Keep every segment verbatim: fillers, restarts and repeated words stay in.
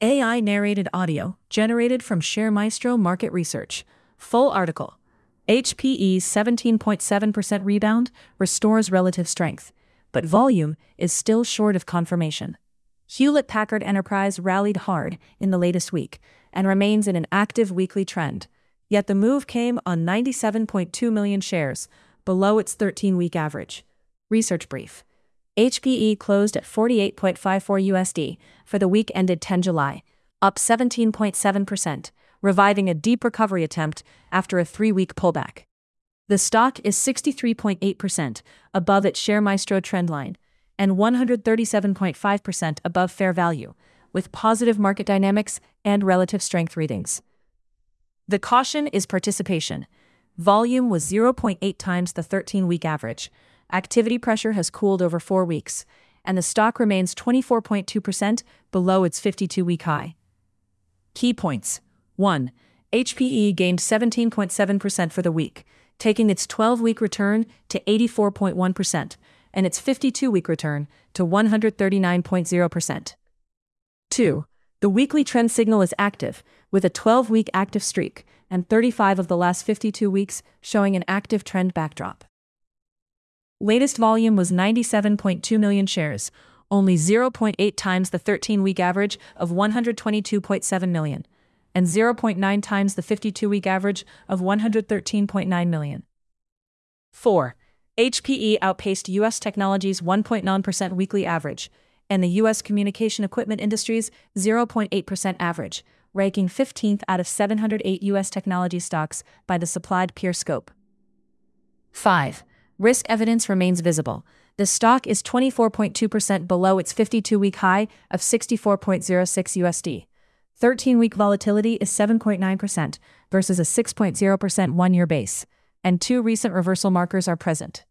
A I-narrated audio, generated from ShareMaestro Market Research. Full article. H P E's seventeen point seven percent rebound restores relative strength, but volume is still short of confirmation. Hewlett-Packard Enterprise rallied hard in the latest week and remains in an active weekly trend, yet the move came on ninety-seven point two million shares, below its thirteen-week average. Research brief. H P E closed at forty-eight point five four U S D for the week ended the tenth of July, up seventeen point seven percent, reviving a deep recovery attempt after a three-week pullback. The stock is sixty-three point eight percent above its ShareMaestro trendline and one hundred thirty-seven point five percent above fair value, with positive market dynamics and relative strength readings. The caution is participation. Volume was zero point eight times the thirteen-week average. Activity pressure has cooled over four weeks, and the stock remains twenty-four point two percent below its fifty-two-week high. Key points. one. H P E gained seventeen point seven percent for the week, taking its twelve-week return to eighty-four point one percent and its fifty-two-week return to one hundred thirty-nine point zero percent. two. The weekly trend signal is active, with a twelve-week active streak and thirty-five of the last fifty-two weeks showing an active trend backdrop. Latest volume was ninety-seven point two million shares, only zero point eight times the thirteen-week average of one hundred twenty-two point seven million, and zero point nine times the fifty-two-week average of one hundred thirteen point nine million. four. H P E outpaced U S Technology's one point nine percent weekly average, and the U S communication equipment industry's zero point eight percent average, ranking fifteenth out of seven hundred eight U S technology stocks by the supplied peer scope. five. Risk evidence remains visible. The stock is twenty-four point two percent below its fifty-two-week high of sixty-four point zero six U S D. thirteen-week volatility is seven point nine percent versus a six point zero percent one-year base, and two recent reversal markers are present.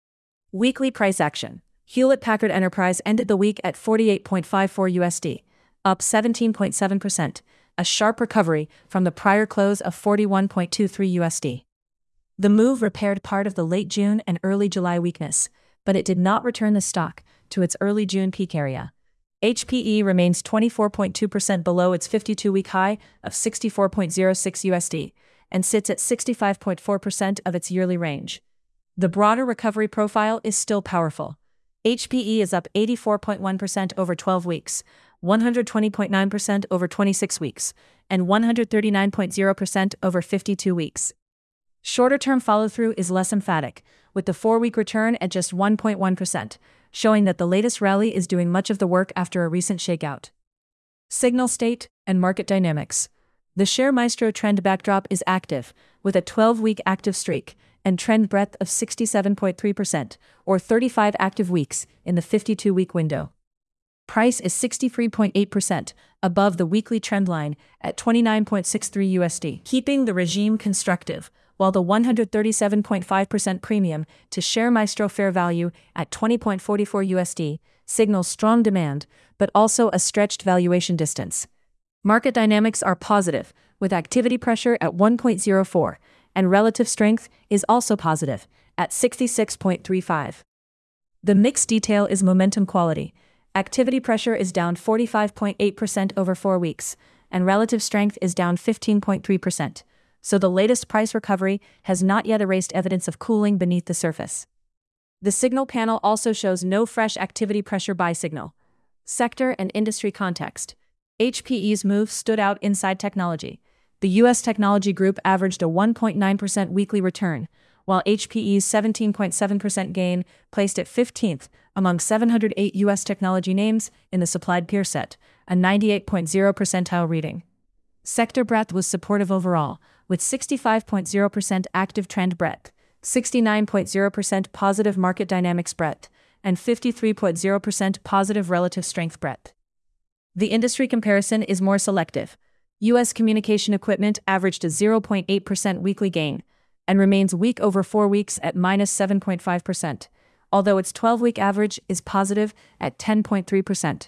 Weekly price action. Hewlett-Packard Enterprise ended the week at forty-eight point five four U S D, up seventeen point seven percent, a sharp recovery from the prior close of forty-one point two three U S D. The move repaired part of the late June and early July weakness, but it did not return the stock to its early June peak area. H P E remains twenty-four point two percent below its fifty-two-week high of sixty-four point zero six U S D and sits at sixty-five point four percent of its yearly range. The broader recovery profile is still powerful. H P E is up eighty-four point one percent over twelve weeks, one hundred twenty point nine percent over twenty-six weeks, and one hundred thirty-nine point zero percent over fifty-two weeks. Shorter-term follow-through is less emphatic, with the four-week return at just one point one percent, showing that the latest rally is doing much of the work after a recent shakeout. Signal state and market dynamics. The ShareMaestro trend backdrop is active, with a twelve-week active streak and trend breadth of sixty-seven point three percent, or thirty-five active weeks in the fifty-two-week window. Price is sixty-three point eight percent above the weekly trend line at twenty-nine point six three U S D, keeping the regime constructive, while the one hundred thirty-seven point five percent premium to ShareMaestro fair value at twenty point four four U S D signals strong demand, but also a stretched valuation distance. Market dynamics are positive, with activity pressure at one point zero four, and relative strength is also positive, at sixty-six point three five. The mixed detail is momentum quality. Activity pressure is down forty-five point eight percent over four weeks, and relative strength is down fifteen point three percent. So the latest price recovery has not yet erased evidence of cooling beneath the surface. The signal panel also shows no fresh activity pressure buy signal. Sector and industry context. H P E's move stood out inside technology. The U S technology group averaged a one point nine percent weekly return, while H P E's seventeen point seven percent gain placed it fifteenth among seven hundred eight U S technology names in the supplied peer set, a ninety-eight point zero percentile reading. Sector breadth was supportive overall, with sixty-five point zero percent active trend breadth, sixty-nine point zero percent positive market dynamics breadth, and fifty-three point zero percent positive relative strength breadth. The industry comparison is more selective. U S communication equipment averaged a zero point eight percent weekly gain and remains weak over four weeks at minus seven point five percent, although its twelve-week average is positive at ten point three percent.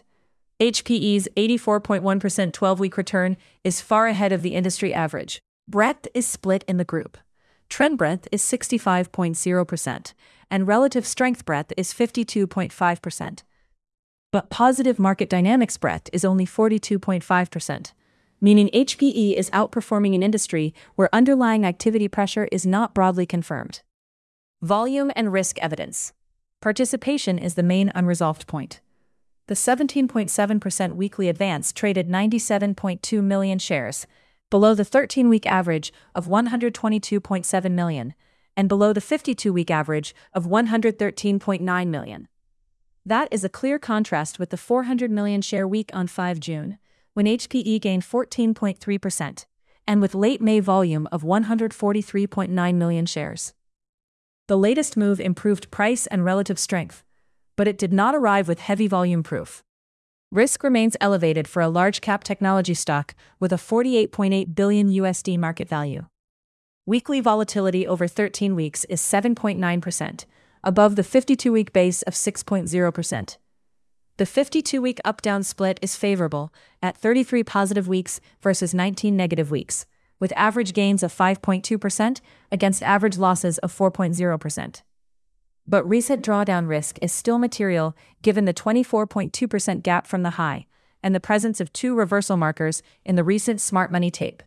H P E's eighty-four point one percent twelve-week return is far ahead of the industry average. Breadth is split in the group. Trend breadth is sixty-five point zero percent, and relative strength breadth is fifty-two point five percent. But positive market dynamics breadth is only forty-two point five percent, meaning H P E is outperforming an industry where underlying activity pressure is not broadly confirmed. Volume and risk evidence. Participation is the main unresolved point. The seventeen point seven percent weekly advance traded ninety-seven point two million shares, below the thirteen-week average of one hundred twenty-two point seven million, and below the fifty-two-week average of one hundred thirteen point nine million. That is a clear contrast with the four hundred million share week on the fifth of June, when H P E gained fourteen point three percent, and with late May volume of one hundred forty-three point nine million shares. The latest move improved price and relative strength, but it did not arrive with heavy volume proof. Risk remains elevated for a large-cap technology stock with a forty-eight point eight billion U S D market value. Weekly volatility over thirteen weeks is seven point nine percent, above the fifty-two-week base of six point zero percent. The fifty-two-week up-down split is favorable, at thirty-three positive weeks versus nineteen negative weeks, with average gains of five point two percent against average losses of four point zero percent. But recent drawdown risk is still material given the twenty-four point two percent gap from the high and the presence of two reversal markers in the recent smart money tape.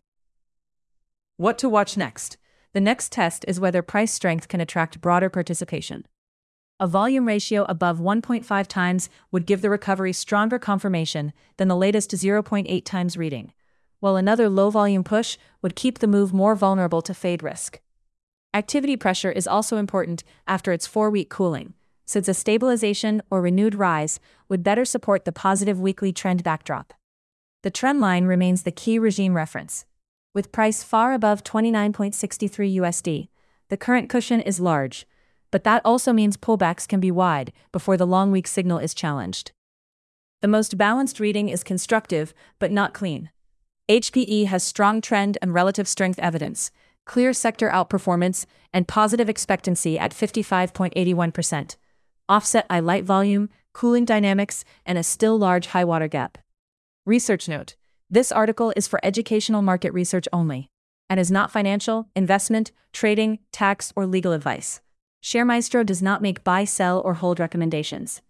What to watch next? The next test is whether price strength can attract broader participation. A volume ratio above one point five times would give the recovery stronger confirmation than the latest zero point eight times reading, while another low-volume push would keep the move more vulnerable to fade risk. Activity pressure is also important after its four-week cooling, since a stabilization or renewed rise would better support the positive weekly trend backdrop. The trend line remains the key regime reference. With price far above twenty-nine point six three U S D, the current cushion is large, but that also means pullbacks can be wide before the long-week signal is challenged. The most balanced reading is constructive, but not clean. H P E has strong trend and relative strength evidence, clear sector outperformance, and positive expectancy at fifty-five point eight one percent, offset by light volume, cooling dynamics, and a still large high-water gap. Research note: this article is for educational market research only, and is not financial, investment, trading, tax, or legal advice. ShareMaestro does not make buy, sell, or hold recommendations.